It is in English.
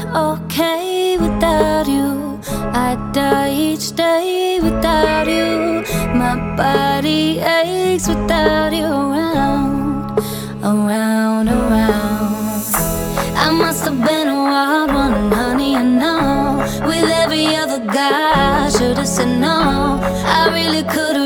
okay without you. I die each day without you. My body aches without you around, around, around. I must have been a wild one, honey, I know. With every other guy, I should've said no. I really could've